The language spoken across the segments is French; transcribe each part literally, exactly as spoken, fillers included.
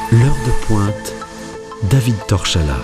L'heure de pointe, David Torchala.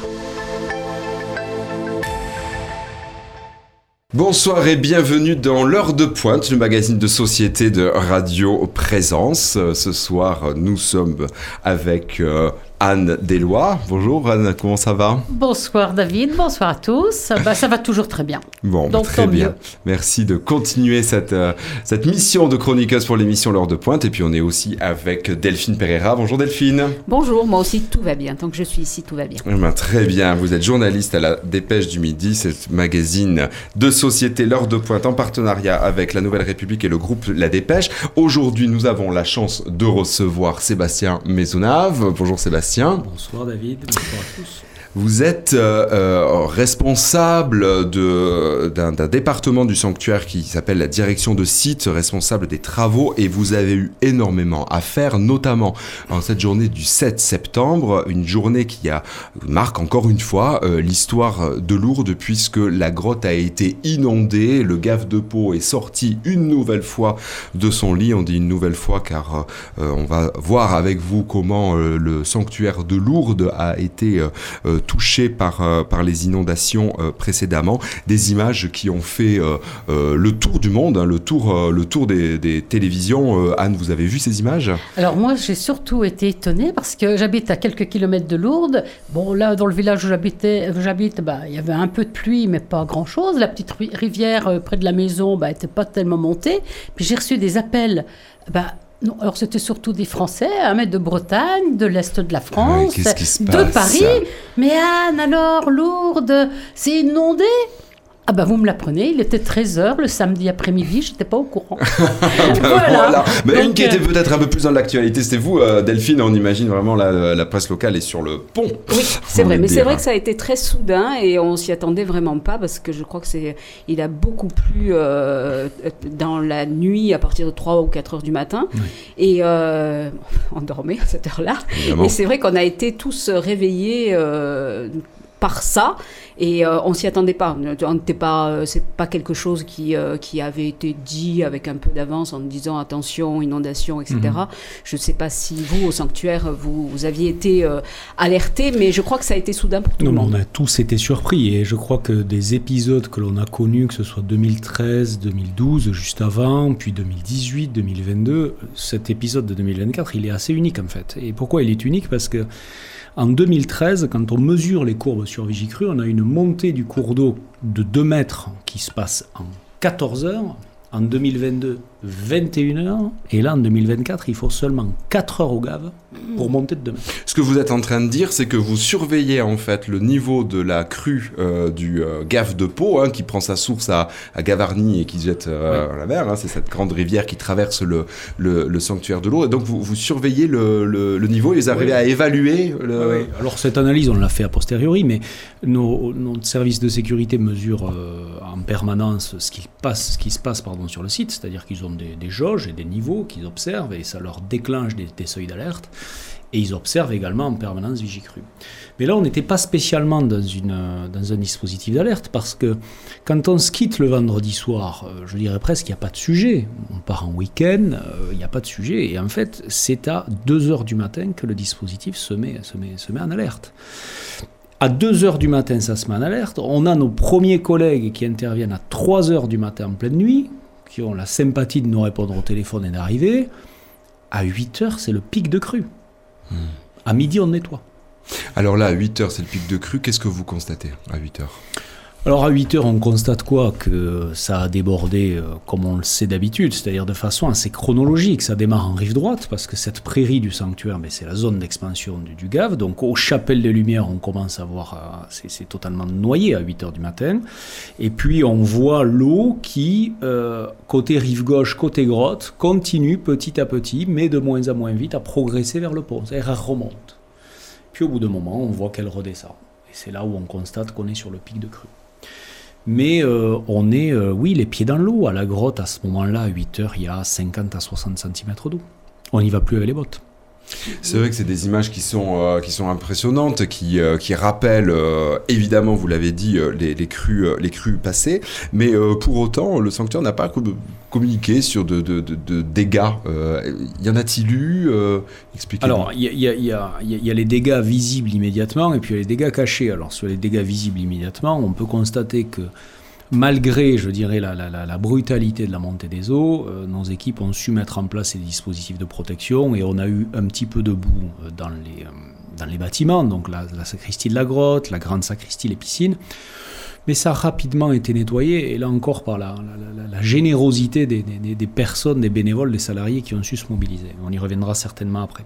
Bonsoir et bienvenue dans l'heure de pointe, le magazine de société de Radio Présence. Ce soir, nous sommes avec euh, Anne Deslois. Bonjour Anne, comment ça va ? Bonsoir David, bonsoir à tous. Bah, ça va toujours très bien. Bon, Donc, très bien. Mieux. Merci de continuer cette, euh, cette mission de chroniqueuse pour l'émission L'heure de pointe. Et puis on est aussi avec Delphine Pereira. Bonjour Delphine. Bonjour, moi aussi tout va bien. Tant que je suis ici, tout va bien. Eh ben, très bien, vous êtes journaliste à la Dépêche du Midi, ce magazine de société L'heure de pointe en partenariat avec la Nouvelle République et le groupe La Dépêche. Aujourd'hui, nous avons la chance de recevoir Sébastien Maisonnave. Bonjour Sébastien. Bonsoir David, bonsoir à tous. Vous êtes euh, euh, responsable de, d'un, d'un département du sanctuaire qui s'appelle la direction de site, responsable des travaux, et vous avez eu énormément à faire, notamment en cette journée du sept septembre, une journée qui a, marque encore une fois euh, l'histoire de Lourdes, puisque la grotte a été inondée, le gave de Pau est sorti une nouvelle fois de son lit. On dit une nouvelle fois car euh, on va voir avec vous comment euh, le sanctuaire de Lourdes a été euh, touché par, euh, par les inondations euh, précédemment, des images qui ont fait euh, euh, le tour du monde, hein, le tour, euh, le tour des, des télévisions. Euh, Anne, vous avez vu ces images ? Alors moi, j'ai surtout été étonnée parce que j'habite à quelques kilomètres de Lourdes. Bon, là, dans le village où j'habitais, où j'habite, bah, il y avait un peu de pluie, mais pas grand-chose. La petite rivière euh, près de la maison bah, était pas tellement montée. Puis j'ai reçu des appels... Bah, Non, alors c'était surtout des Français, hein, mais de Bretagne, de l'Est de la France, ouais, qu'est-ce qui se de passe ? Paris. Mais Anne, alors, Lourdes, c'est inondé ? Ah bah vous me l'apprenez, il était treize heures le samedi après-midi, j'étais pas au courant. ben voilà. voilà. Mais Donc, une qui était euh... peut-être un peu plus dans l'actualité, c'était vous, euh, Delphine. On imagine vraiment la, la presse locale est sur le pont. Oui, c'est vrai, mais dire. c'est vrai que ça a été très soudain et on s'y attendait vraiment pas parce que je crois que c'est, il a beaucoup plu euh, dans la nuit à partir de trois ou quatre heures du matin. Oui. Et euh, on dormait à cette heure-là. Évidemment. Et c'est vrai qu'on a été tous réveillés euh, par ça. Et euh, on s'y attendait pas. On n'était pas. C'est pas quelque chose qui euh, qui avait été dit avec un peu d'avance en disant attention inondation, et cetera. Mm-hmm. Je ne sais pas si vous au sanctuaire vous, vous aviez été euh, alertés, mais je crois que ça a été soudain pour tout non, le monde. On a tous été surpris et je crois que des épisodes que l'on a connus, que ce soit deux mille treize, deux mille douze, juste avant, puis deux mille dix-huit, deux mille vingt-deux, cet épisode de deux mille vingt-quatre, il est assez unique en fait. Et pourquoi il est unique ? Parce que en deux mille treize, quand on mesure les courbes sur Vigicru, on a une montée du cours d'eau de deux mètres qui se passe en quatorze heures. En deux mille vingt-deux, vingt et une heures. Et là, en deux mille vingt-quatre, il faut seulement quatre heures au gave pour monter de deux mètres. Ce que vous êtes en train de dire, c'est que vous surveillez en fait le niveau de la crue euh, du euh, gave de Pau, hein, qui prend sa source à, à Gavarnie et qui se jette euh, oui. à la mer. Hein, c'est cette grande rivière qui traverse le, le, le sanctuaire de Lourdes. Et donc, vous, vous surveillez le, le, le niveau et vous arrivez oui. à évaluer le... Oui. Alors, cette analyse, on l'a fait a posteriori, mais nos, notre service de sécurité mesure euh, en permanence ce qui, passe, ce qui se passe pardon, sur le site, c'est-à-dire qu'ils ont des, des jauges et des niveaux qu'ils observent et ça leur déclenche des, des seuils d'alerte et ils observent également en permanence Vigicru. Mais là on n'était pas spécialement dans, une, dans un dispositif d'alerte parce que quand on se quitte le vendredi soir, je dirais presque qu'il n'y a pas de sujet, on part en week-end, il n'y a pas de sujet et en fait c'est à deux heures du matin que le dispositif se met, se met, se met en alerte. À deux heures du matin ça se met en alerte, on a nos premiers collègues qui interviennent à trois heures du matin en pleine nuit, qui ont la sympathie de nous répondre au téléphone et d'arriver. À huit heures, c'est le pic de crue. Mmh. À midi, on nettoie. Alors là, à huit heures, c'est le pic de crue. Qu'est-ce que vous constatez à huit heures ? Alors à huit heures, on constate quoi ? Que ça a débordé euh, comme on le sait d'habitude, c'est-à-dire de façon assez chronologique. Ça démarre en rive droite, parce que cette prairie du sanctuaire, mais c'est la zone d'expansion du, du Gave. Donc aux chapelles des Lumières, on commence à voir, euh, c'est, c'est totalement noyé à huit heures du matin. Et puis on voit l'eau qui, euh, côté rive gauche, côté grotte, continue petit à petit, mais de moins en moins vite, à progresser vers le pont. C'est-à-dire elle remonte. Puis au bout d'un moment, on voit qu'elle redescend. Et c'est là où on constate qu'on est sur le pic de crue. Mais euh, on est, euh, oui, les pieds dans l'eau. À la grotte, à ce moment-là, à huit heures, il y a cinquante à soixante centimètres d'eau. On n'y va plus avec les bottes. C'est vrai que c'est des images qui sont, euh, qui sont impressionnantes, qui, euh, qui rappellent, euh, évidemment, vous l'avez dit, euh, les, les, crues, euh, les crues passées, mais euh, pour autant, le sanctuaire n'a pas co- communiqué sur de, de, de, de dégâts. Euh, y en a-t-il eu euh, Expliquez-nous. Alors, il y a, y, a, y, a, y a les dégâts visibles immédiatement, et puis il y a les dégâts cachés. Alors, sur les dégâts visibles immédiatement, on peut constater que malgré, je dirais, la, la, la, la brutalité de la montée des eaux, euh, nos équipes ont su mettre en place des dispositifs de protection et on a eu un petit peu de boue dans les, euh, dans les bâtiments, donc la, la sacristie de la grotte, la grande sacristie, les piscines. Mais ça a rapidement été nettoyé, et là encore par la, la, la, la générosité des, des, des personnes, des bénévoles, des salariés qui ont su se mobiliser. On y reviendra certainement après.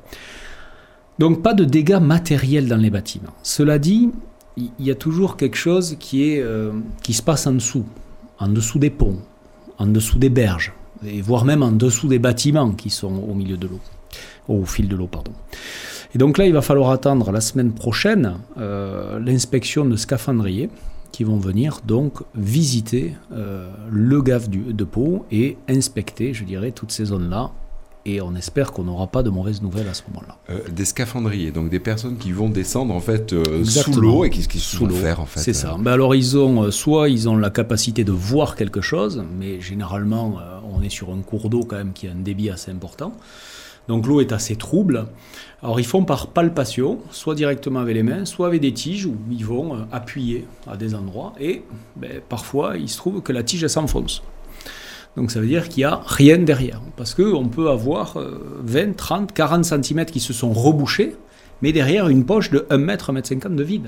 Donc pas de dégâts matériels dans les bâtiments. Cela dit, il y a toujours quelque chose qui, est, euh, qui se passe en dessous, en dessous des ponts, en dessous des berges, et voire même en dessous des bâtiments qui sont au milieu de l'eau, au fil de l'eau, pardon. Et donc là, il va falloir attendre la semaine prochaine euh, l'inspection de scaphandriers qui vont venir donc visiter euh, le gave du, de Pau et inspecter, je dirais, toutes ces zones-là. Et on espère qu'on n'aura pas de mauvaises nouvelles à ce moment-là. Euh, des scaphandriers, donc des personnes qui vont descendre en fait euh, sous l'eau et qui, qui sous l'eau faire en fait. C'est ça. Ben alors ils ont soit ils ont la capacité de voir quelque chose, mais généralement euh, on est sur un cours d'eau quand même qui a un débit assez important. Donc l'eau est assez trouble. Alors ils font par palpation, soit directement avec les mains, soit avec des tiges où ils vont euh, appuyer à des endroits et ben, parfois il se trouve que la tige elle s'enfonce. Donc ça veut dire qu'il n'y a rien derrière. Parce qu'on peut avoir vingt, trente, quarante centimètres qui se sont rebouchés, mais derrière une poche de un mètre, un mètre cinquante de vide.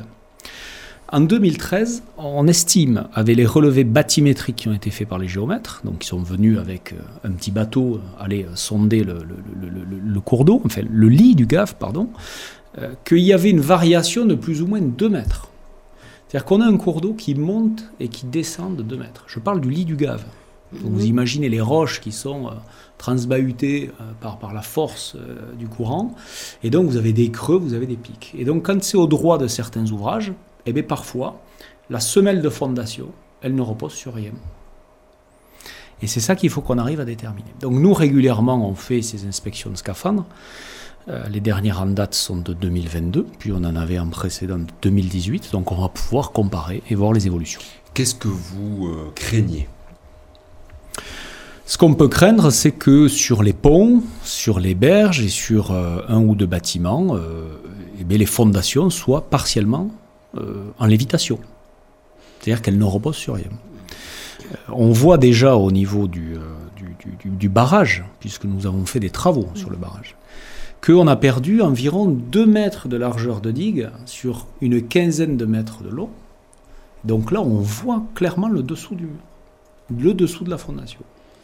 En deux mille treize, on estime, avec les relevés bathymétriques qui ont été faits par les géomètres, donc qui sont venus avec un petit bateau aller sonder le, le, le, le, le cours d'eau, enfin le lit du gave, pardon, euh, qu'il y avait une variation de plus ou moins deux mètres. C'est-à-dire qu'on a un cours d'eau qui monte et qui descend de deux mètres. Je parle du lit du gave. Donc vous imaginez les roches qui sont euh, transbahutées euh, par, par la force euh, du courant, et donc vous avez des creux, vous avez des pics. Et donc quand c'est au droit de certains ouvrages, eh bien parfois, la semelle de fondation, elle ne repose sur rien. Et c'est ça qu'il faut qu'on arrive à déterminer. Donc nous, régulièrement, on fait ces inspections de scaphandres. Euh, les dernières en date sont de deux mille vingt-deux, puis on en avait un précédent de deux mille dix-huit, donc on va pouvoir comparer et voir les évolutions. Qu'est-ce que vous euh, craignez ? Ce qu'on peut craindre, c'est que sur les ponts, sur les berges et sur euh, un ou deux bâtiments, euh, eh bien, les fondations soient partiellement euh, en lévitation. C'est-à-dire qu'elles ne reposent sur rien. Euh, on voit déjà au niveau du, euh, du, du, du barrage, puisque nous avons fait des travaux sur le barrage, qu'on a perdu environ deux mètres de largeur de digue sur une quinzaine de mètres de l'eau. Donc là, on voit clairement le dessous du mur, le dessous de la fondation.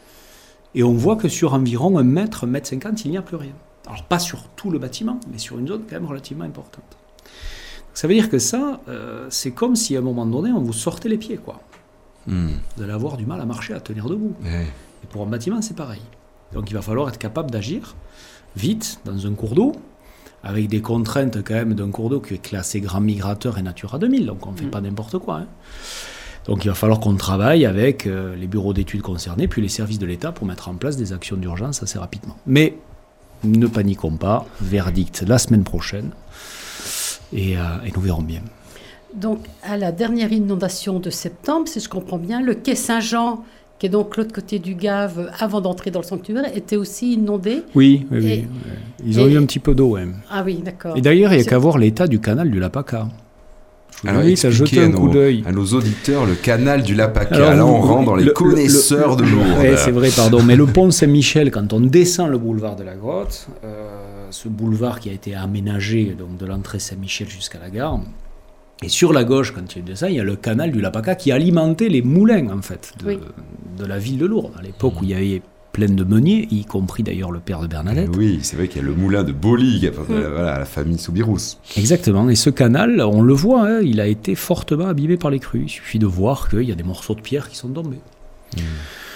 Et on voit que sur environ un mètre, un mètre cinquante, il n'y a plus rien. Alors pas sur tout le bâtiment, mais sur une zone quand même relativement importante. Ça veut dire que ça, euh, c'est comme si à un moment donné, on vous sortait les pieds, quoi. Mmh. Vous allez avoir du mal à marcher, à tenir debout. Ouais. Et pour un bâtiment, c'est pareil. Donc il va falloir être capable d'agir vite dans un cours d'eau, avec des contraintes quand même d'un cours d'eau qui est classé grand migrateur et Natura deux mille, donc on ne fait mmh. pas n'importe quoi, hein. Donc il va falloir qu'on travaille avec euh, les bureaux d'études concernés, puis les services de l'État pour mettre en place des actions d'urgence assez rapidement. Mais ne paniquons pas, verdict la semaine prochaine, et, euh, et nous verrons bien. Donc à la dernière inondation de septembre, si je comprends bien, le quai Saint-Jean, qui est donc l'autre côté du Gave, avant d'entrer dans le sanctuaire, était aussi inondé. Oui, oui, et, oui. Ils ont et, eu un petit peu d'eau, ouais. Ah oui, d'accord. Et d'ailleurs, il n'y a qu'à voir l'état du canal du Lapaka. Alors, oui, ça jeté un coup d'œil. À nos auditeurs, le canal du Lapaka. Alors, là, on rentre dans les le, connaisseurs le, le, de l'eau. Oui, c'est vrai, pardon. Mais le pont Saint-Michel, quand on descend le boulevard de la Grotte, euh, ce boulevard qui a été aménagé donc de l'entrée Saint-Michel jusqu'à la gare, et sur la gauche, quand tu descends, il y a le canal du Lapaka qui alimentait les moulins, en fait, de, oui. de la ville de Lourdes, à l'époque où il y avait plein de meuniers, y compris d'ailleurs le père de Bernadette. Oui, c'est vrai qu'il y a le moulin de Boli, enfin, mmh. voilà, la famille Soubirous. Exactement, et ce canal, on le voit, hein, il a été fortement abîmé par les crues. Il suffit de voir qu'il y a des morceaux de pierre qui sont tombés. Mmh.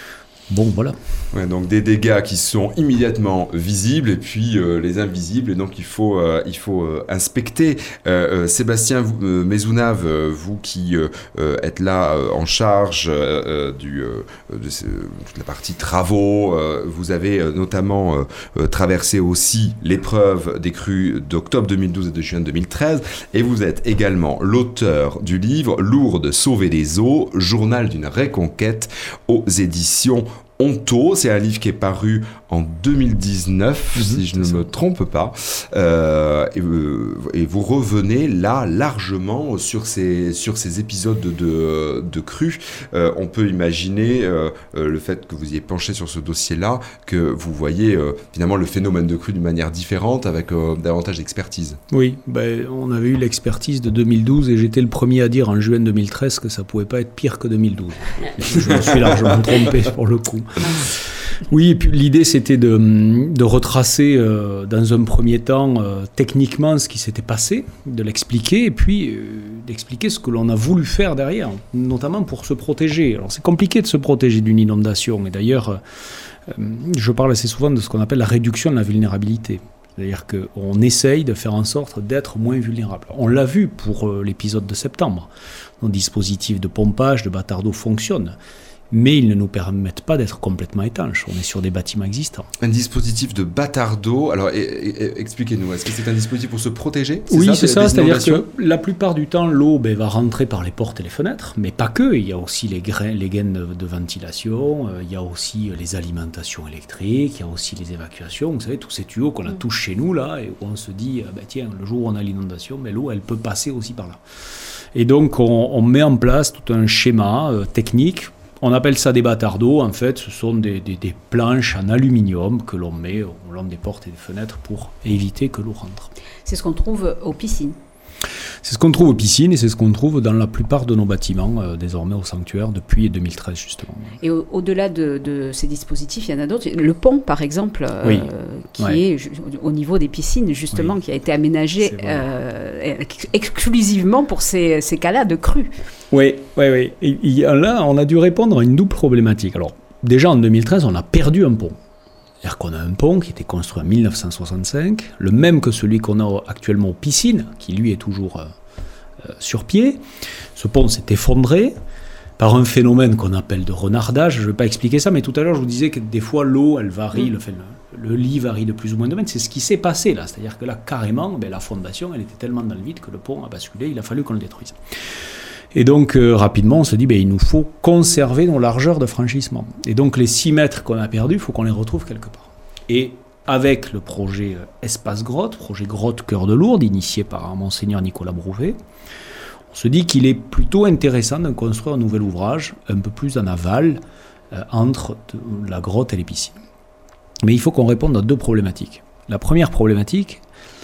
Bon, voilà. Ouais, donc des dégâts qui sont immédiatement visibles et puis euh, les invisibles, et donc il faut, euh, il faut euh, inspecter. Euh, euh, Sébastien euh, Maisonnave, euh, vous qui euh, euh, êtes là euh, en charge euh, du, euh, de ce, toute la partie travaux, euh, vous avez euh, notamment euh, euh, traversé aussi l'épreuve des crues d'octobre deux mille douze et de juin deux mille treize, et vous êtes également l'auteur du livre Lourdes, sauver les eaux, journal d'une reconquête aux éditions Honto. C'est un livre qui est paru en deux mille dix-neuf, mmh, si je ne ça. me trompe pas. Euh, et, euh, et vous revenez là largement sur ces, sur ces épisodes de, de, de crues. Euh, on peut imaginer euh, euh, le fait que vous ayez penché sur ce dossier-là, que vous voyez euh, finalement le phénomène de crue d'une manière différente, avec euh, davantage d'expertise. Oui, ben, on avait eu l'expertise de deux mille douze et j'étais le premier à dire en juin deux mille treize que ça ne pouvait pas être pire que deux mille douze. Je me suis largement trompé pour le coup. Oui, et puis l'idée c'était de, de retracer euh, dans un premier temps euh, techniquement ce qui s'était passé, de l'expliquer et puis euh, d'expliquer ce que l'on a voulu faire derrière, notamment pour se protéger. Alors c'est compliqué de se protéger d'une inondation, et d'ailleurs euh, je parle assez souvent de ce qu'on appelle la réduction de la vulnérabilité. C'est-à-dire qu'on essaye de faire en sorte d'être moins vulnérable. On l'a vu pour euh, l'épisode de septembre. Nos dispositifs de pompage, de bâtard d'eau fonctionnent, mais ils ne nous permettent pas d'être complètement étanches. On est sur des bâtiments existants. Un dispositif de bâtard d'eau, alors et, et, et, expliquez-nous, est-ce que c'est un dispositif pour se protéger ? C'est Oui, ça, c'est ça, c'est-à-dire que la plupart du temps, l'eau ben, va rentrer par les portes et les fenêtres, mais pas que. Il y a aussi les, grains, les gaines de, de ventilation, euh, il y a aussi les alimentations électriques, il y a aussi les évacuations. Vous savez, tous ces tuyaux qu'on a tous chez nous, là, et où on se dit, ben, tiens, le jour où on a l'inondation, ben, l'eau, elle peut passer aussi par là. Et donc, on, on met en place tout un schéma euh, technique. On appelle ça des bâtards d'eau. En fait, ce sont des, des, des planches en aluminium que l'on met au long des portes et des fenêtres pour éviter que l'eau rentre. C'est ce qu'on trouve aux piscines. C'est ce qu'on trouve aux piscines et c'est ce qu'on trouve dans la plupart de nos bâtiments, euh, désormais au sanctuaire, depuis deux mille treize justement. Et au, au-delà de, de ces dispositifs, il y en a d'autres. Le pont, par exemple, euh, oui. qui ouais. est ju- au niveau des piscines, justement, oui. qui a été aménagé euh, ex- exclusivement pour ces, ces cas-là de crue. Oui, oui, oui. Et, et là, on a dû répondre à une double problématique. Alors, déjà en deux mille treize, on a perdu un pont. C'est-à-dire qu'on a un pont qui était construit en dix-neuf cent soixante-cinq, le même que celui qu'on a actuellement aux piscines, qui lui est toujours euh, euh, sur pied. Ce pont s'est effondré par un phénomène qu'on appelle de renardage. Je ne vais pas expliquer ça, mais tout à l'heure, je vous disais que des fois, l'eau, elle varie, mmh. le, fait, le, le lit varie de plus ou moins de mètres. C'est ce qui s'est passé là. C'est-à-dire que là, carrément, ben, la fondation, elle était tellement dans le vide que le pont a basculé, il a fallu qu'on le détruise. Et donc, euh, rapidement, on se dit, ben, il nous faut conserver nos largeurs de franchissement. Et donc, les six mètres qu'on a perdus, il faut qu'on les retrouve quelque part. Et avec le projet euh, Espace Grotte, projet Grotte Cœur de Lourdes, initié par Monseigneur Nicolas Brouvet, on se dit qu'il est plutôt intéressant de construire un nouvel ouvrage, un peu plus en aval, euh, entre de, la grotte et les piscines. Mais il faut qu'on réponde à deux problématiques. La première problématique,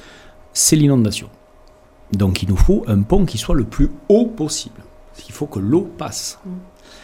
c'est l'inondation. Donc il nous faut un pont qui soit le plus haut possible. Il faut que l'eau passe. Mmh.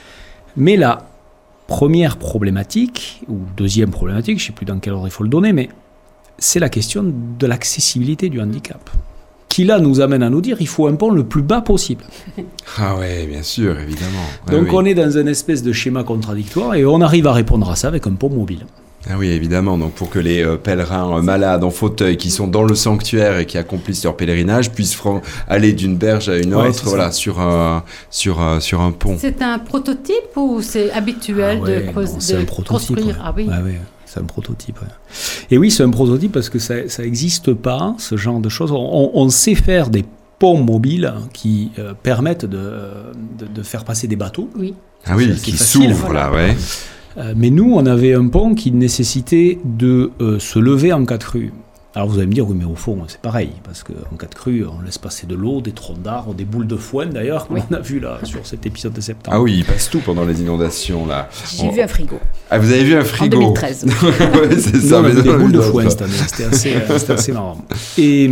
Mais la première problématique, ou deuxième problématique, je ne sais plus dans quel ordre il faut le donner, mais c'est la question de l'accessibilité du handicap. Qui là nous amène à nous dire qu'il faut un pont le plus bas possible. Ah ouais, bien sûr, évidemment. Ouais, Donc oui. on est dans un espèce de schéma contradictoire et on arrive à répondre à ça avec un pont mobile. Ah oui, évidemment. Donc, pour que les euh, pèlerins euh, malades en fauteuil qui sont dans le sanctuaire et qui accomplissent leur pèlerinage puissent fran- aller d'une berge à une ouais, autre, voilà, sur un, sur, un, sur un pont. C'est un prototype ou c'est habituel ah ouais, de, cause, non, c'est de un prototype, construire ouais. Ah oui. Ah ouais, c'est un prototype. Ouais. Et oui, c'est un prototype parce que ça n'existe pas, ce genre de choses. On, on sait faire des ponts mobiles qui euh, permettent de, de, de faire passer des bateaux. Oui. Ah oui, qui s'ouvrent, voilà, là, ouais. Euh, mais nous, on avait un pont qui nécessitait de euh, se lever en cas de crue. Alors vous allez me dire, oui, mais au fond, c'est pareil, parce qu'en cas de crue, on laisse passer de l'eau, des troncs d'arbres, des boules de foin, d'ailleurs, comme oui. on a vu là sur cet épisode de septembre. Ah oui, il passe tout pendant les inondations, là. J'ai on... vu un frigo. Ah, vous avez vu un frigo en deux mille treize. ouais, c'est ça. Nous, on a vu des boules de foin cette année, c'était assez, c'était assez marrant. Et,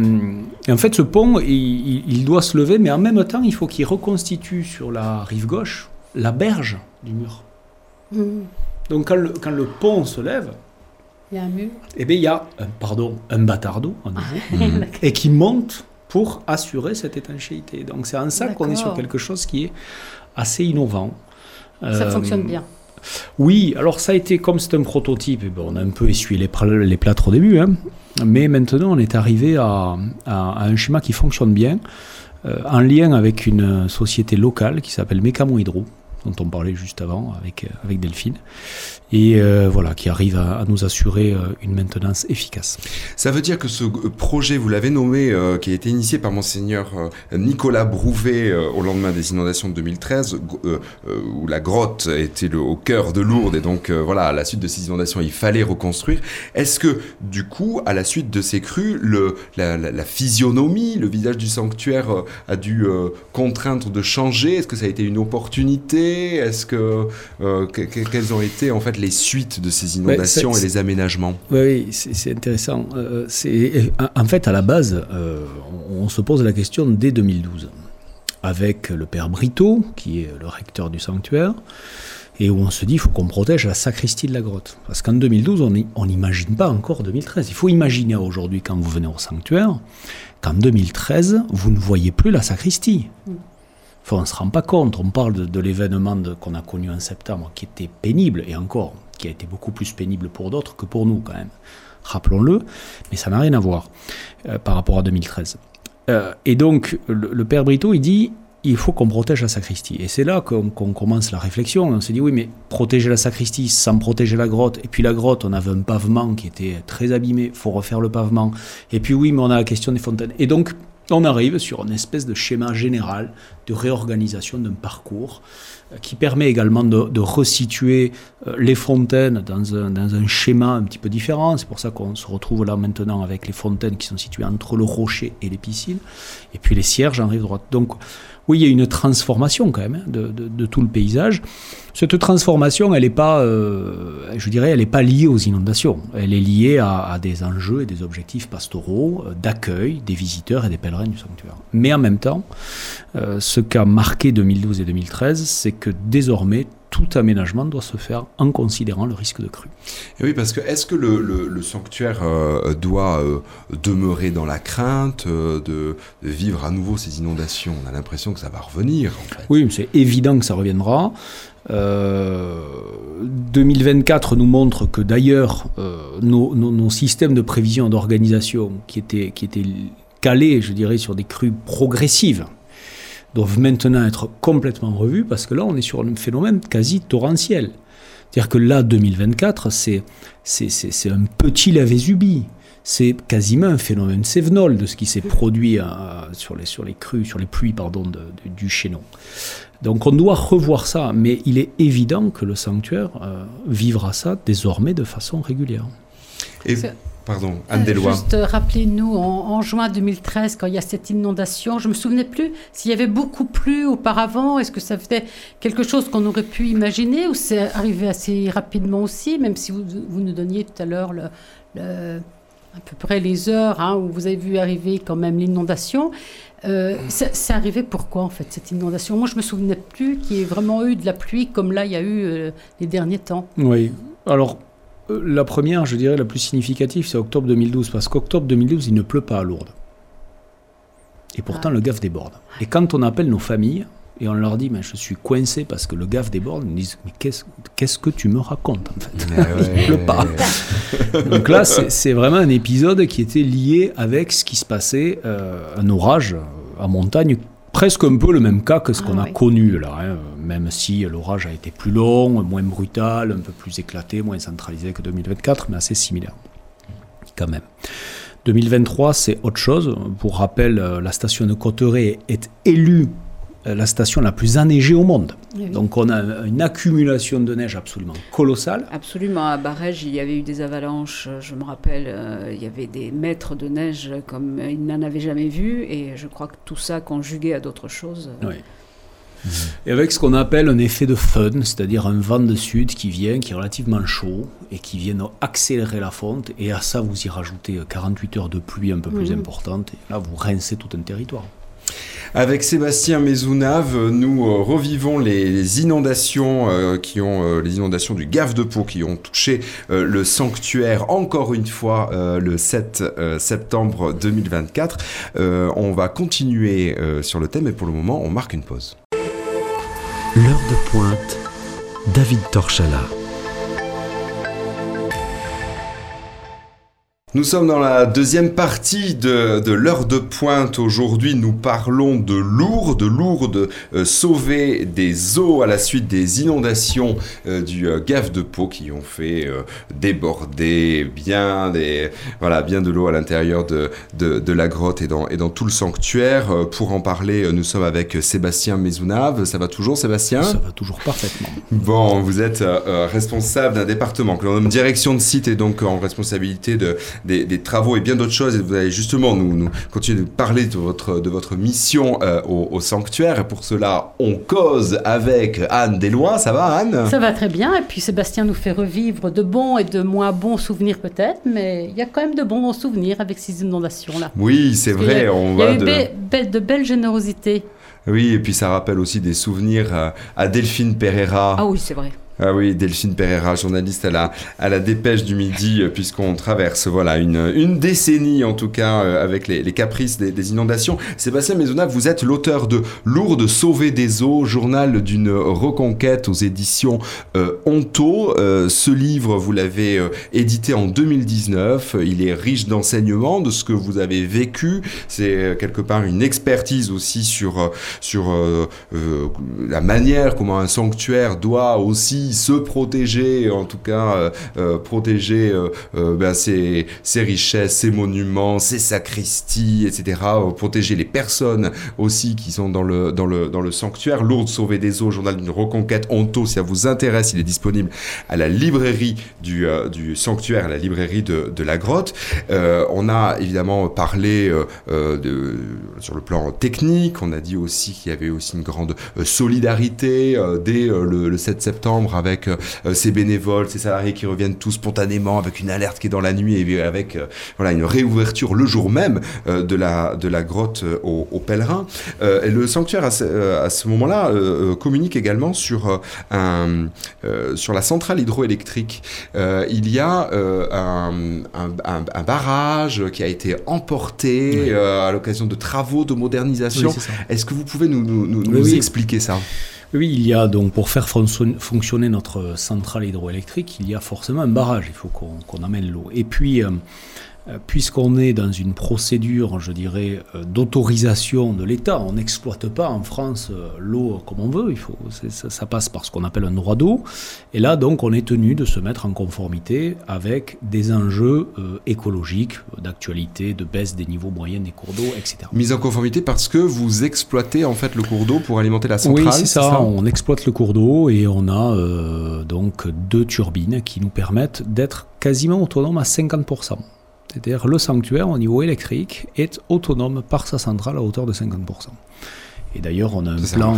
et en fait, ce pont, il, il, il doit se lever, mais en même temps, il faut qu'il reconstitue sur la rive gauche la berge du mur. Mmh. Donc quand le, quand le pont se lève, il y a un mur. Eh bien, il y a un, pardon, un bâtard d'eau, en nouveau, mmh. et qui monte pour assurer cette étanchéité. Donc c'est en ça D'accord. qu'on est sur quelque chose qui est assez innovant. Ça euh, fonctionne bien. Oui, alors ça a été, comme c'est un prototype, et ben on a un peu essuyé les, pr- les plâtres au début, hein, mais maintenant on est arrivé à, à, à un schéma qui fonctionne bien, euh, en lien avec une société locale qui s'appelle Mécamo Hydro, dont on parlait juste avant avec, avec Delphine, et euh, voilà, qui arrive à, à nous assurer euh, une maintenance efficace. Ça veut dire que ce projet, vous l'avez nommé, euh, qui a été initié par Monseigneur euh, Nicolas Brouvet euh, au lendemain des inondations de deux mille treize, euh, euh, où la grotte était le, au cœur de Lourdes, et donc euh, voilà, à la suite de ces inondations, il fallait reconstruire. Est-ce que, du coup, à la suite de ces crues, le, la, la, la physionomie, le visage du sanctuaire euh, a dû euh, contraindre de changer? Est-ce que ça a été une opportunité? Est-ce que, euh, que, que quelles ont été en fait les suites de ces inondations ouais, et les aménagements? Oui, c'est, c'est intéressant. Euh, c'est, en fait, à la base, euh, on, on se pose la question dès deux mille douze, avec le père Brito, qui est le recteur du sanctuaire, et où on se dit qu'il faut qu'on protège la sacristie de la grotte. Parce qu'en deux mille douze, on n'imagine pas encore deux mille treize. Il faut imaginer aujourd'hui, quand vous venez au sanctuaire, qu'en deux mille treize, vous ne voyez plus la sacristie. Mm. Enfin, on ne se rend pas compte, on parle de, de l'événement de, qu'on a connu en septembre, qui était pénible, et encore, qui a été beaucoup plus pénible pour d'autres que pour nous quand même, rappelons-le, mais ça n'a rien à voir euh, par rapport à deux mille treize. Euh, et donc, le, le père Brito, il dit, il faut qu'on protège la sacristie. Et c'est là qu'on, qu'on commence la réflexion, on se dit, oui, mais protéger la sacristie sans protéger la grotte, et puis la grotte, on avait un pavement qui était très abîmé, il faut refaire le pavement, et puis oui, mais on a la question des fontaines. Et donc, on arrive sur une espèce de schéma général de réorganisation d'un parcours euh, qui permet également de, de resituer euh, les fontaines dans un, dans un schéma un petit peu différent. C'est pour ça qu'on se retrouve là maintenant avec les fontaines qui sont situées entre le rocher et les piscines. Et puis les cierges en rive droite. Donc oui, il y a une transformation quand même hein, de, de, de tout le paysage. Cette transformation, elle n'est pas, euh, je dirais, elle n'est pas liée aux inondations. Elle est liée à, à des enjeux et des objectifs pastoraux, euh, d'accueil des visiteurs et des pèlerins du sanctuaire. Mais en même temps, euh, ce qu'a marqué deux mille douze et deux mille treize, c'est que désormais, tout aménagement doit se faire en considérant le risque de crue. Et oui, parce que est-ce que le, le, le sanctuaire euh, doit euh, demeurer dans la crainte euh, de, de vivre à nouveau ces inondations? On a l'impression que ça va revenir, en fait. Oui, c'est évident que ça reviendra. Euh, deux mille vingt-quatre nous montre que d'ailleurs euh, nos, nos, nos systèmes de prévision d'organisation qui étaient, qui étaient calés, je dirais, sur des crues progressives, doivent maintenant être complètement revus parce que là, on est sur un phénomène quasi torrentiel. C'est-à-dire que là, deux mille vingt-quatre, c'est, c'est, c'est, c'est un petit lave-Vésubie. C'est quasiment un phénomène cévenol de ce qui s'est produit euh, sur, les, sur les crues, sur les pluies pardon, de, de, du Chénon. Donc on doit revoir ça, mais il est évident que le sanctuaire euh, vivra ça désormais de façon régulière. Et... C'est... Pardon, Anne Deslois. Euh, juste euh, rappelez-nous, en, en juin deux mille treize, quand il y a cette inondation, je ne me souvenais plus s'il y avait beaucoup plu auparavant. Est-ce que ça faisait quelque chose qu'on aurait pu imaginer ou c'est arrivé assez rapidement aussi, même si vous, vous nous donniez tout à l'heure le, le, à peu près les heures hein, où vous avez vu arriver quand même l'inondation. Euh, c'est, c'est arrivé pourquoi en fait cette inondation? Moi je ne me souvenais plus qu'il y ait vraiment eu de la pluie comme là il y a eu euh, les derniers temps. Oui, alors... La première, je dirais, la plus significative, c'est octobre deux mille douze, parce qu'octobre deux mille douze, il ne pleut pas à Lourdes. Et pourtant, ah. le Gave déborde. Et quand on appelle nos familles, et on leur dit, mais je suis coincé parce que le Gave déborde, ils disent, mais qu'est-ce, qu'est-ce que tu me racontes, en fait? Ouais, il ne pleut pas. Donc là, c'est, c'est vraiment un épisode qui était lié avec ce qui se passait, euh, un orage en montagne, presque un peu le même cas que ce qu'on ah, a oui. connu là, hein, même si l'orage a été plus long, moins brutal, un peu plus éclaté, moins centralisé que deux mille vingt-quatre, mais assez similaire quand même. deux mille vingt-trois, c'est autre chose. Pour rappel, la station de Cotteret est élue la station la plus enneigée au monde. Oui. Donc on a une accumulation de neige absolument colossale. Absolument. À Barège, il y avait eu des avalanches, je me rappelle, euh, il y avait des mètres de neige comme ils n'en avaient jamais vu, et je crois que tout ça conjugué à d'autres choses. Euh... Oui. Mmh. Et avec ce qu'on appelle un effet de fun, c'est-à-dire un vent de sud qui vient, qui est relativement chaud, et qui vient accélérer la fonte, et à ça vous y rajoutez quarante-huit heures de pluie un peu plus mmh. importante, et là vous rincez tout un territoire. Avec Sébastien Maisonnave, nous euh, revivons les, les inondations euh, qui ont euh, les inondations du Gave de Pau qui ont touché euh, le sanctuaire encore une fois euh, le sept septembre deux mille vingt-quatre. Euh, on va continuer euh, sur le thème et pour le moment on marque une pause. L'heure de pointe David Torchala. Nous sommes dans la deuxième partie de, de l'heure de pointe. Aujourd'hui, nous parlons de Lourdes. Lourdes euh, sauver des eaux à la suite des inondations euh, du euh, Gave de Pau qui ont fait euh, déborder bien, des, voilà, bien de l'eau à l'intérieur de, de, de la grotte et dans, et dans tout le sanctuaire. Euh, pour en parler, euh, nous sommes avec Sébastien Maisonnave. Ça va toujours, Sébastien ? Ça va toujours parfaitement. Bon, vous êtes euh, responsable d'un département que l'on nomme direction de site et donc en responsabilité de Des, des travaux et bien d'autres choses, et vous allez justement nous, nous continuer de parler de votre, de votre mission euh, au, au sanctuaire, et pour cela on cause avec Anne Deslois. Ça va, Anne ? Ça va très bien, et puis Sébastien nous fait revivre de bons et de moins bons souvenirs peut-être, mais il y a quand même de bons souvenirs avec ces inondations-là. Oui, c'est Parce vrai, on il y a, va il y a eu de... be- be- de belles générosités. Oui, et puis ça rappelle aussi des souvenirs à, à Delphine Pereira. Ah oui, c'est vrai. Ah oui, Delphine Pereira, journaliste à la, à la Dépêche du Midi, puisqu'on traverse voilà, une, une décennie, en tout cas, euh, avec les, les caprices des, des inondations. Sébastien Maisonnave, vous êtes l'auteur de Lourdes sauver des eaux, journal d'une reconquête aux éditions euh, Onto. Euh, ce livre, vous l'avez euh, édité en deux mille dix-neuf. Il est riche d'enseignements, de ce que vous avez vécu. C'est euh, quelque part une expertise aussi sur, euh, sur euh, euh, la manière comment un sanctuaire doit aussi se protéger, en tout cas euh, euh, protéger euh, euh, ben, ses, ses richesses, ses monuments, ses sacristies, et cetera. Euh, protéger les personnes aussi qui sont dans le, dans le, dans le sanctuaire. Lourdes sauver des eaux, journal d'une reconquête Onto, si ça vous intéresse, il est disponible à la librairie du, euh, du sanctuaire, à la librairie de, de la grotte. Euh, on a évidemment parlé euh, euh, de, sur le plan technique, on a dit aussi qu'il y avait aussi une grande euh, solidarité euh, dès euh, le, le sept septembre avec euh, ces bénévoles, ces salariés qui reviennent tous spontanément avec une alerte qui est dans la nuit et avec euh, voilà, une réouverture le jour même euh, de, la, de la grotte euh, aux, aux pèlerins. Euh, et le sanctuaire à ce, euh, à ce moment-là euh, communique également sur, euh, un, euh, sur la centrale hydroélectrique. Euh, il y a euh, un, un, un, un barrage qui a été emporté oui. euh, à l'occasion de travaux de modernisation. Oui, Est-ce que vous pouvez nous, nous, nous, oui, nous oui. expliquer ça ? Oui, il y a donc, pour faire fonctionner notre centrale hydroélectrique, il y a forcément un barrage, il faut qu'on, qu'on amène l'eau. Et puis, euh, puisqu'on est dans une procédure, je dirais, d'autorisation de l'État, on n'exploite pas en France l'eau comme on veut, il faut, ça, ça passe par ce qu'on appelle un droit d'eau. Et là, donc, on est tenu de se mettre en conformité avec des enjeux euh, écologiques, d'actualité, de baisse des niveaux moyens des cours d'eau, et cetera. Mise en conformité parce que vous exploitez en fait le cours d'eau pour alimenter la centrale. Oui, c'est ça, c'est ça. On exploite le cours d'eau et on a euh, donc deux turbines qui nous permettent d'être quasiment autonomes à cinquante pour cent. C'est-à-dire le sanctuaire au niveau électrique est autonome par sa centrale à hauteur de cinquante pour cent. Et d'ailleurs, on a un ça, plan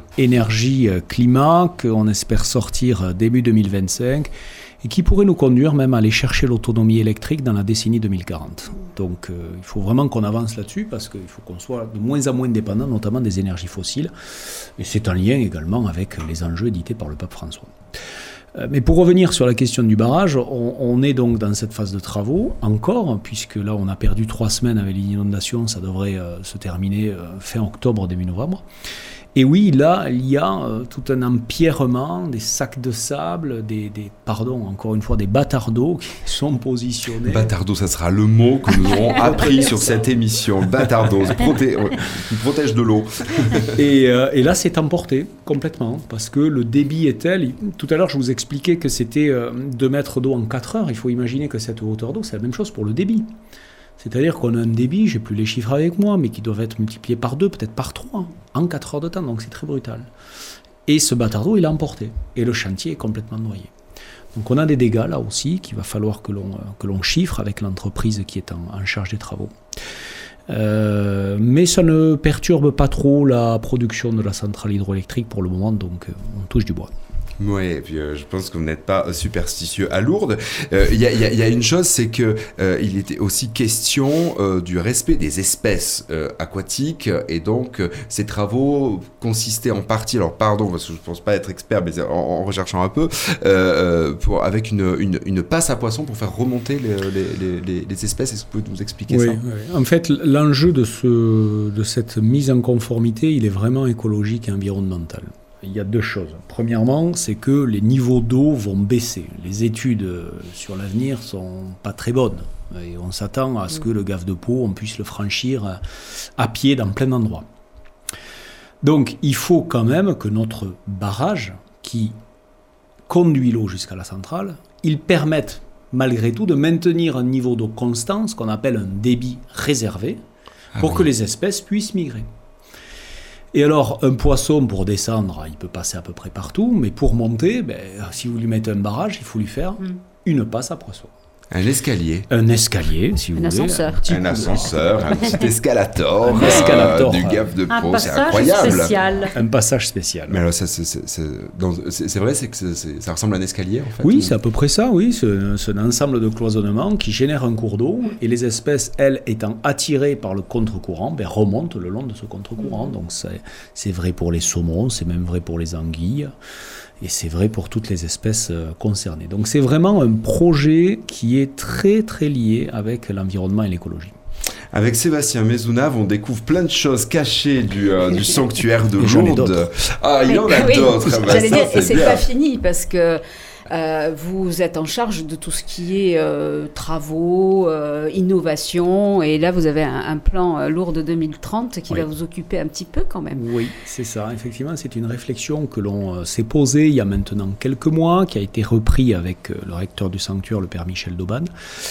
énergie-climat qu'on espère sortir début deux mille vingt-cinq et qui pourrait nous conduire même à aller chercher l'autonomie électrique dans la décennie deux mille quarante. Donc euh, il faut vraiment qu'on avance là-dessus parce qu'il faut qu'on soit de moins en moins dépendant, notamment des énergies fossiles. Et c'est en lien également avec les enjeux édités par le pape François. Mais pour revenir sur la question du barrage, on, on est donc dans cette phase de travaux encore, puisque là on a perdu trois semaines avec l'inondation, ça devrait euh, se terminer euh, fin octobre, début novembre. Et oui, là, il y a euh, tout un empierrement, des sacs de sable, des, des, pardon, encore une fois, des bâtards d'eau qui sont positionnés. Bâtards d'eau, ça sera le mot que nous aurons appris sur cette émission. Bâtards d'eau, proté- qui protège de l'eau. et, euh, et là, c'est emporté complètement, parce que le débit est tel. Tout à l'heure, je vous expliquais que c'était euh, deux mètres d'eau en quatre heures. Il faut imaginer que cette hauteur d'eau, c'est la même chose pour le débit. C'est-à-dire qu'on a un débit, j'ai plus les chiffres avec moi, mais qui doivent être multipliés par deux, peut-être par trois, en quatre heures de temps, donc c'est très brutal. Et ce bâtard d'eau, il a emporté, et le chantier est complètement noyé. Donc on a des dégâts là aussi, qu'il va falloir que l'on, que l'on chiffre avec l'entreprise qui est en, en charge des travaux. Euh, mais ça ne perturbe pas trop la production de la centrale hydroélectrique pour le moment, donc on touche du bois. Oui, et puis euh, je pense que vous n'êtes pas superstitieux à Lourdes. Il euh, y, y, y a une chose, c'est qu'il euh, était aussi question euh, du respect des espèces euh, aquatiques, et donc euh, ces travaux consistaient en partie, alors pardon, parce que je ne pense pas être expert, mais en, en recherchant un peu, euh, pour, avec une, une, une passe à poisson pour faire remonter les, les, les, les espèces. Est-ce que vous pouvez nous expliquer oui, ça ? Oui. En fait, l'enjeu de, ce, de cette mise en conformité, il est vraiment écologique et environnemental. il y a deux choses. Premièrement, c'est que les niveaux d'eau vont baisser. Les études sur l'avenir ne sont pas très bonnes. Et on s'attend à ce que le Gave de Pau, on puisse le franchir à pied dans plein d'endroits. Donc, il faut quand même que notre barrage, qui conduit l'eau jusqu'à la centrale, il permette malgré tout de maintenir un niveau d'eau constant, ce qu'on appelle un débit réservé, pour ah oui. que les espèces puissent migrer. Et alors, un poisson, pour descendre, il peut passer à peu près partout, mais pour monter, ben, si vous lui mettez un barrage, il faut lui faire mm. une passe à poisson. Un escalier. Un escalier, si vous un voulez. Ascenseur. Un, un ascenseur. Un petit escalator. Un escalator. Euh, du Gave de Pau, c'est incroyable. Un passage spécial. Un passage spécial. Mais alors, ça, c'est, c'est, c'est, dans, c'est, c'est vrai, c'est que c'est, c'est, ça ressemble à un escalier, en fait. Oui, ou... c'est à peu près ça, oui. C'est, c'est un ensemble de cloisonnements qui génère un cours d'eau, et les espèces, elles, étant attirées par le contre-courant, ben, remontent le long de ce contre-courant. Donc, c'est, c'est vrai pour les saumons, c'est même vrai pour les anguilles. Et c'est vrai pour toutes les espèces concernées. Donc c'est vraiment un projet qui est très très lié avec l'environnement et l'écologie. Avec Sébastien Maisonnave, on découvre plein de choses cachées du, euh, du sanctuaire de Lourdes. Ah, il y en a oui, d'autres. J'allais bah, ça, dire, c'est et c'est bien. pas fini parce que euh, vous êtes en charge de tout ce qui est euh, travaux, euh, innovation, et là vous avez un, un plan euh, Lourdes deux mille trente qui oui. va vous occuper un petit peu quand même. Oui, c'est ça. Effectivement, c'est une réflexion que l'on euh, s'est posée il y a maintenant quelques mois, qui a été repris avec euh, le recteur du sanctuaire, le père Michel Dauban.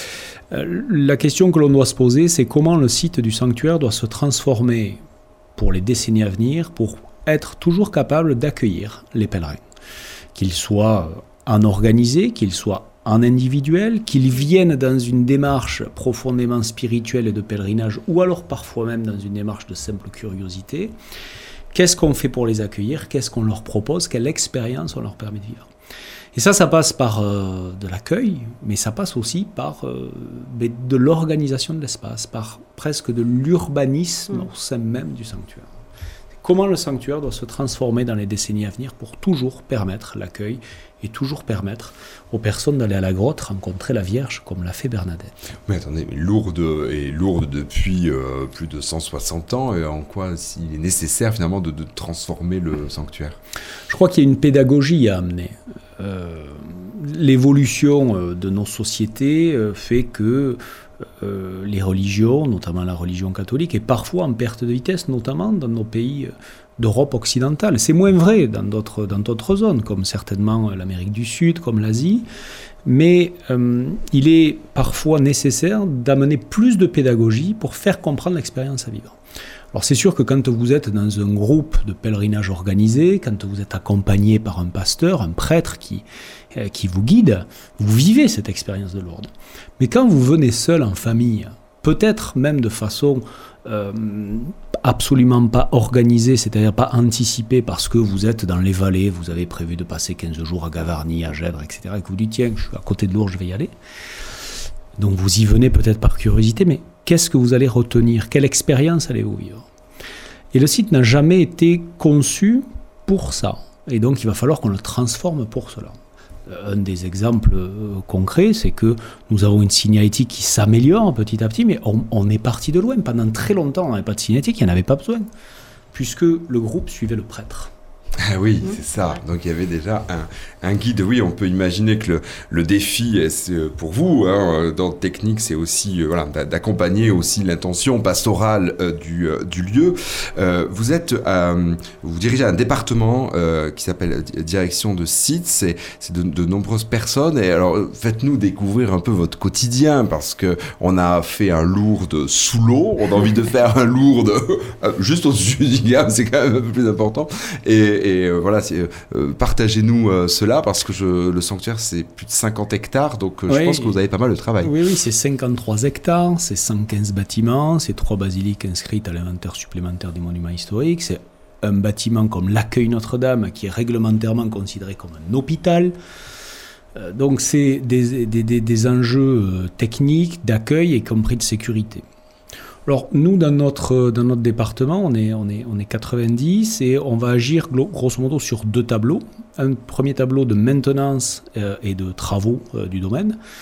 Euh, la question que l'on doit se poser, c'est comment le site du sanctuaire doit se transformer pour les décennies à venir, pour être toujours capable d'accueillir les pèlerins, qu'ils soient en organisé, qu'ils soient en individuel, qu'ils viennent dans une démarche profondément spirituelle et de pèlerinage, ou alors parfois même dans une démarche de simple curiosité. Qu'est-ce qu'on fait pour les accueillir? Qu'est-ce qu'on leur propose? Quelle expérience on leur permet de vivre? Et ça, ça passe par euh, de l'accueil, mais ça passe aussi par euh, de l'organisation de l'espace, par presque de l'urbanisme mmh. au sein même du sanctuaire. Comment le sanctuaire doit se transformer dans les décennies à venir pour toujours permettre l'accueil et toujours permettre aux personnes d'aller à la grotte rencontrer la Vierge comme l'a fait Bernadette. Mais attendez, mais Lourdes est lourde depuis euh, plus de cent soixante ans, et en quoi il est nécessaire finalement de, de transformer le sanctuaire? Je crois qu'il y a une pédagogie à amener. Euh, l'évolution de nos sociétés fait que Euh, les religions, notamment la religion catholique, est parfois en perte de vitesse, notamment dans nos pays d'Europe occidentale. C'est moins vrai dans d'autres, dans d'autres zones, comme certainement l'Amérique du Sud, comme l'Asie, mais euh, il est parfois nécessaire d'amener plus de pédagogie pour faire comprendre l'expérience à vivre. Alors c'est sûr que quand vous êtes dans un groupe de pèlerinage organisé, quand vous êtes accompagné par un pasteur, un prêtre qui, euh, qui vous guide, vous vivez cette expérience de Lourdes. Mais quand vous venez seul en famille, peut-être même de façon euh, absolument pas organisée, c'est-à-dire pas anticipée parce que vous êtes dans les vallées, vous avez prévu de passer quinze jours à Gavarnie, à Gèvres, et cetera, et que vous dites tiens, je suis à côté de Lourdes, je vais y aller. Donc vous y venez peut-être par curiosité, mais qu'est-ce que vous allez retenir? Quelle expérience allez-vous vivre? Et le site n'a jamais été conçu pour ça. Et donc il va falloir qu'on le transforme pour cela. Un des exemples concrets, c'est que nous avons une signalétique qui s'améliore petit à petit, mais on, on est parti de loin. Pendant très longtemps, on n'avait pas de signalétique, il n'y en avait pas besoin, puisque le groupe suivait le prêtre. Ah oui, mmh. c'est ça. Donc il y avait déjà un, un guide. Oui, on peut imaginer que le, le défi, c'est pour vous, hein, dans le technique, c'est aussi euh, voilà, d'accompagner aussi l'intention pastorale euh, du, euh, du lieu. Euh, vous êtes, euh, vous dirigez un département euh, qui s'appelle Direction de Sites. C'est, c'est de, de nombreuses personnes. Et alors, faites-nous découvrir un peu votre quotidien, parce que on a fait un Lourdes sous l'eau. On a envie de faire un Lourdes juste au-dessus du Gave. C'est quand même un peu plus important. Et Et euh, voilà, c'est, euh, partagez-nous euh, cela, parce que je, le sanctuaire, c'est plus de cinquante hectares, donc euh, oui, je pense que vous avez pas mal de travail. Oui, oui, c'est cinquante-trois hectares, c'est cent quinze bâtiments, c'est trois basiliques inscrites à l'inventaire supplémentaire des monuments historiques, c'est un bâtiment comme l'accueil Notre-Dame, qui est réglementairement considéré comme un hôpital. Euh, donc c'est des, des, des, des enjeux techniques, d'accueil et y compris de sécurité. Alors nous, dans notre, dans notre département, on est, on, est, on est quatre-vingt-dix et on va agir grosso modo sur deux tableaux. Un premier tableau de maintenance euh, et de travaux euh, du domaine,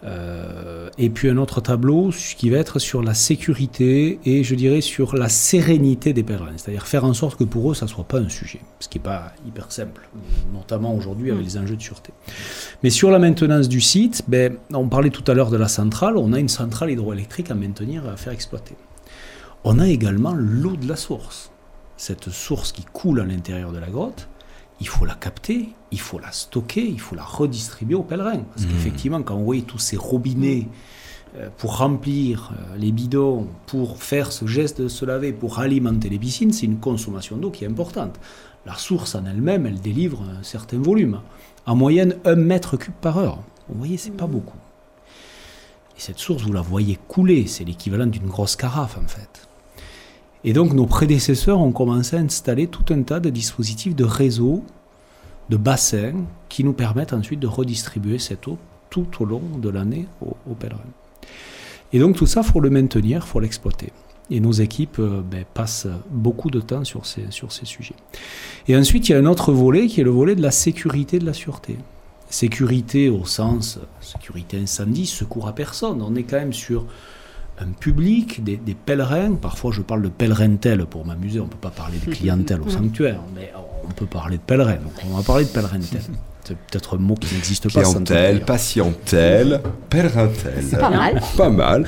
Euh, et puis un autre tableau qui va être sur la sécurité et je dirais sur la sérénité des pèlerins, c'est-à-dire faire en sorte que pour eux ça ne soit pas un sujet, ce qui n'est pas hyper simple, notamment aujourd'hui avec les enjeux de sûreté. Mais sur la maintenance du site, ben, on parlait tout à l'heure de la centrale, on a une centrale hydroélectrique à maintenir et à faire exploiter. On a également l'eau de la source, cette source qui coule à l'intérieur de la grotte. Il faut la capter, il faut la stocker, il faut la redistribuer aux pèlerins. Parce mmh. qu'effectivement, quand on voit tous ces robinets euh, pour remplir euh, les bidons, pour faire ce geste de se laver, pour alimenter les piscines, c'est une consommation d'eau qui est importante. La source en elle-même, elle délivre un certain volume. En moyenne, un mètre cube par heure. Vous voyez, c'est mmh. pas beaucoup. Et cette source, vous la voyez couler, c'est l'équivalent d'une grosse carafe en fait. Et donc nos prédécesseurs ont commencé à installer tout un tas de dispositifs de réseaux, de bassins, qui nous permettent ensuite de redistribuer cette eau tout au long de l'année aux, aux pèlerins. Et donc tout ça, il faut le maintenir, il faut l'exploiter. Et nos équipes euh, ben, passent beaucoup de temps sur ces, sur ces sujets. Et ensuite, il y a un autre volet qui est le volet de la sécurité et de la sûreté. Sécurité au sens sécurité incendie, secours à personne. On est quand même sur un public, des, des pèlerins, parfois je parle de pèlerintelle pour m'amuser, on ne peut pas parler de clientèle au sanctuaire, mais on peut parler de pèlerins, donc on va parler de pèlerintelle. C'est peut-être un mot qui n'existe pas. Clientèle, patientèle, pèlerintelle. C'est pas mal. Pas mal.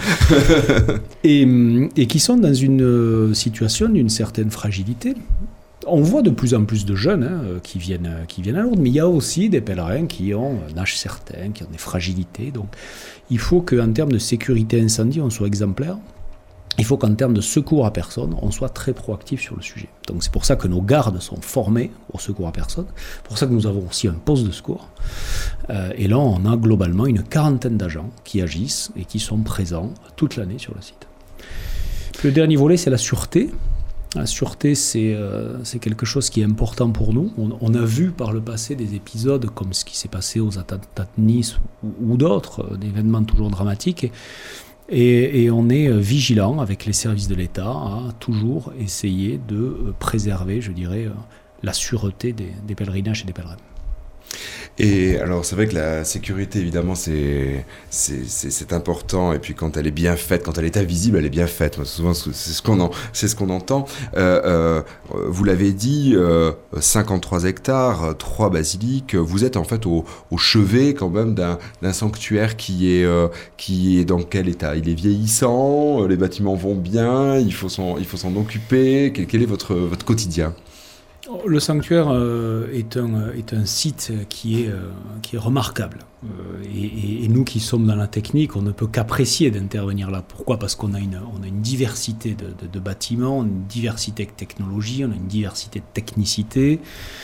et, et qui sont dans une situation d'une certaine fragilité. On voit de plus en plus de jeunes hein, qui, viennent, qui viennent à Lourdes, mais il y a aussi des pèlerins qui ont un âge certain, qui ont des fragilités. Donc il faut qu'en termes de sécurité incendie, on soit exemplaire. Il faut qu'en termes de secours à personne, on soit très proactif sur le sujet. Donc c'est pour ça que nos gardes sont formés au secours à personne. C'est pour ça que nous avons aussi un poste de secours. Euh, et là, on a globalement une quarantaine d'agents qui agissent et qui sont présents toute l'année sur le site. Le dernier volet, c'est la sûreté. La sûreté, c'est, euh, c'est quelque chose qui est important pour nous. On, on a vu par le passé des épisodes comme ce qui s'est passé aux attentats de Nice ou, ou d'autres, euh, des événements toujours dramatiques. Et, et, et on est vigilant avec les services de l'État à toujours essayer de euh, préserver, je dirais, euh, la sûreté des, des pèlerinages et des pèlerins. Et alors c'est vrai que la sécurité évidemment c'est, c'est, c'est, c'est important et puis quand elle est bien faite, quand elle est invisible elle est bien faite. Moi, souvent c'est ce qu'on, en, c'est ce qu'on entend. Euh, euh, vous l'avez dit, euh, cinquante-trois hectares, trois basiliques, vous êtes en fait au, au chevet quand même d'un, d'un sanctuaire qui est, euh, qui est dans quel état? Il est vieillissant, les bâtiments vont bien, il faut s'en, il faut s'en occuper. Quel, quel est votre, votre quotidien? Le sanctuaire euh, est, un, est un site qui est, euh, qui est remarquable. Euh, et, et nous qui sommes dans la technique, on ne peut qu'apprécier d'intervenir là. Pourquoi ? Parce qu'on a une, on a une diversité de, de, de bâtiments, une diversité de technologies, on a une diversité de technicité.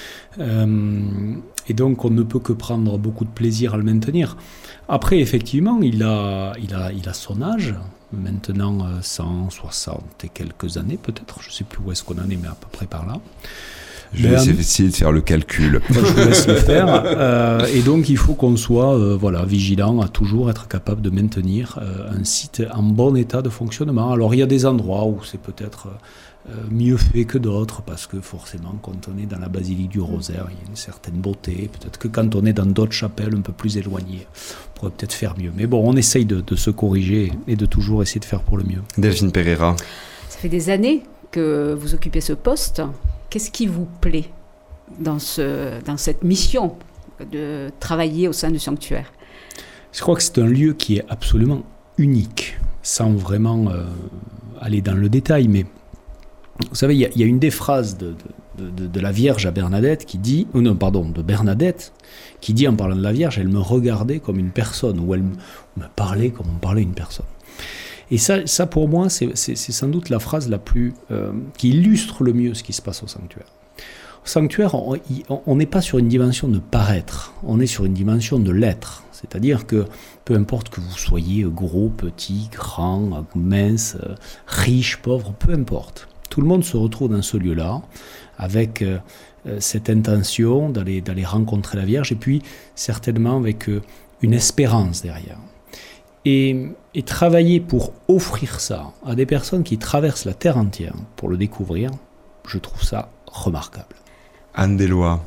Euh, et donc on ne peut que prendre beaucoup de plaisir à le maintenir. Après, effectivement, il a, il a, il a son âge. Maintenant, cent soixante et quelques années peut-être. Je ne sais plus où est-ce qu'on en est, mais à peu près par là. Je vais ben, essayer de faire le calcul. Je vous laisse le faire. Euh, et donc, il faut qu'on soit euh, voilà, vigilant à toujours être capable de maintenir euh, un site en bon état de fonctionnement. Alors, il y a des endroits où c'est peut-être euh, mieux fait que d'autres, parce que forcément, quand on est dans la basilique du Rosaire, il y a une certaine beauté. Peut-être que quand on est dans d'autres chapelles un peu plus éloignées, on pourrait peut-être faire mieux. Mais bon, on essaye de, de se corriger et de toujours essayer de faire pour le mieux. Delphine Pereira. Ça fait des années que vous occupez ce poste. Qu'est-ce qui vous plaît dans, ce, dans cette mission de travailler au sein du sanctuaire ? Je crois que c'est un lieu qui est absolument unique, sans vraiment euh, aller dans le détail. Mais vous savez, il y, y a une des phrases de, de, de, de la Vierge à Bernadette qui dit, ou non, pardon, de Bernadette, qui dit en parlant de la Vierge, elle me regardait comme une personne, ou elle me, me parlait comme on parlait une personne. Et ça, ça pour moi, c'est, c'est, c'est sans doute la phrase la plus, euh, qui illustre le mieux ce qui se passe au sanctuaire. Au sanctuaire, on n'est pas sur une dimension de paraître, on est sur une dimension de l'être. C'est-à-dire que peu importe que vous soyez gros, petit, grand, mince, riche, pauvre, peu importe. Tout le monde se retrouve dans ce lieu-là avec euh, cette intention d'aller, d'aller rencontrer la Vierge et puis certainement avec euh, une espérance derrière. Et, et travailler pour offrir ça à des personnes qui traversent la terre entière pour le découvrir, je trouve ça remarquable. Anne Deslois,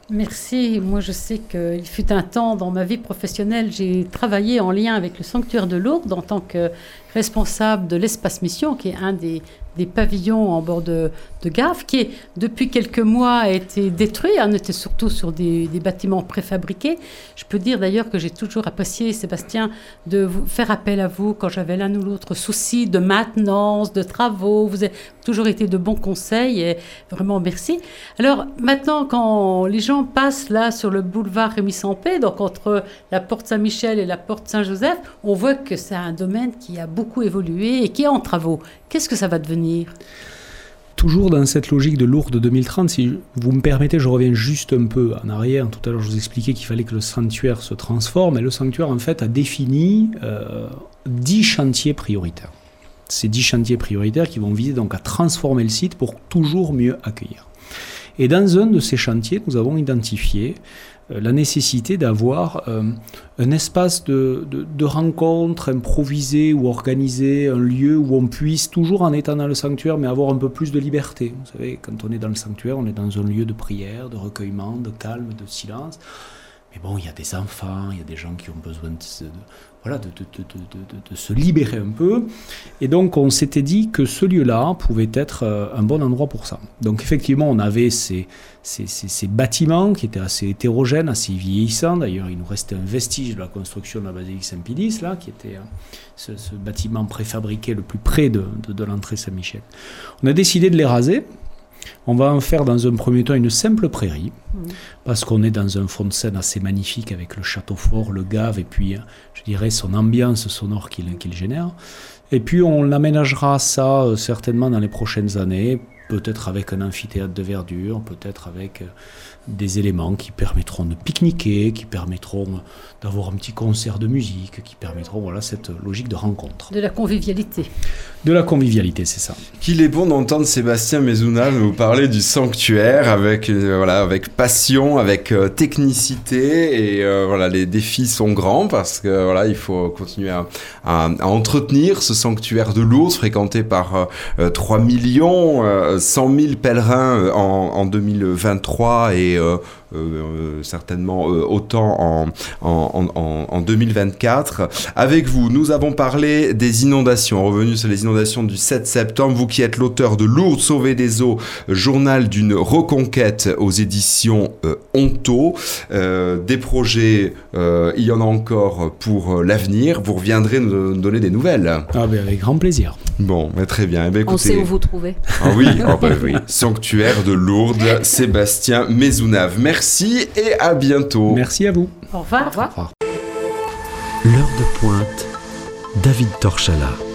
Merci. Moi, je sais qu'il fut un temps dans ma vie professionnelle, j'ai travaillé en lien avec le sanctuaire de Lourdes en tant que responsable de l'espace mission, qui est un des, des pavillons en bord de, de Gave, qui, est, depuis quelques mois, a été détruit. On était surtout sur des, des bâtiments préfabriqués. Je peux dire d'ailleurs que j'ai toujours apprécié, Sébastien, de vous faire appel à vous quand j'avais l'un ou l'autre souci de maintenance, de travaux. Vous avez toujours été de bons conseils et vraiment merci. Alors maintenant, quand les gens passent là sur le boulevard Rémy-Sampé, donc entre la porte Saint-Michel et la porte Saint-Joseph, on voit que c'est un domaine qui a beaucoup évolué et qui est en travaux. Qu'est-ce que ça va devenir ? Toujours dans cette logique de Lourdes deux mille trente, si vous me permettez, je reviens juste un peu en arrière. Tout à l'heure, je vous expliquais qu'il fallait que le sanctuaire se transforme, et le sanctuaire, en fait, a défini euh, dix chantiers prioritaires. Ces dix chantiers prioritaires qui vont viser donc à transformer le site pour toujours mieux accueillir. Et dans un de ces chantiers, nous avons identifié euh, la nécessité d'avoir euh, un espace de, de, de rencontre improvisé ou organisé, un lieu où on puisse, toujours en étant dans le sanctuaire, mais avoir un peu plus de liberté. Vous savez, quand on est dans le sanctuaire, on est dans un lieu de prière, de recueillement, de calme, de silence. Mais bon, il y a des enfants, il y a des gens qui ont besoin de, de, voilà, de, de, de, de, de, de se libérer un peu. Et donc, on s'était dit que ce lieu-là pouvait être un bon endroit pour ça. Donc, effectivement, on avait ces, ces, ces, ces bâtiments qui étaient assez hétérogènes, assez vieillissants. D'ailleurs, il nous restait un vestige de la construction de la basilique Saint-Pédis, là, qui était ce, ce bâtiment préfabriqué le plus près de, de, de l'entrée Saint-Michel. On a décidé de les raser. On va en faire dans un premier temps une simple prairie, mmh. parce qu'on est dans un fond de scène assez magnifique avec le château fort, le Gave, et puis, je dirais, son ambiance sonore qu'il, qu'il génère. Et puis, on l'aménagera ça euh, certainement dans les prochaines années, peut-être avec un amphithéâtre de verdure, peut-être avec euh, des éléments qui permettront de pique-niquer, qui permettront d'avoir un petit concert de musique, qui permettront, voilà, cette logique de rencontre. De la convivialité. De la convivialité, c'est ça. Qu'il est bon d'entendre Sébastien Mézounave vous parler du sanctuaire avec, euh, voilà, avec passion, avec euh, technicité, et euh, voilà, les défis sont grands parce que voilà, il faut continuer à, à, à entretenir ce sanctuaire de Lourdes fréquenté par euh, trois millions, euh, cent mille pèlerins en, en deux mille vingt-trois et euh, Euh, certainement euh, autant en, en, en, en deux mille vingt-quatre. Avec vous, nous avons parlé des inondations, revenu sur les inondations du sept septembre, vous qui êtes l'auteur de Lourdes sauvées des eaux, journal d'une reconquête aux éditions euh, Honto. Euh, des projets, euh, il y en a encore pour l'avenir. Vous reviendrez nous donner des nouvelles. Ah ben avec grand plaisir. Bon, mais très bien. Eh ben, écoutez, on sait où vous trouver. Ah oui, oh ben oui. Sanctuaire de Lourdes, Sébastien Mézounave. Merci. Merci et à bientôt. Merci à vous. Au revoir. Au revoir. L'heure de pointe, David Torchala.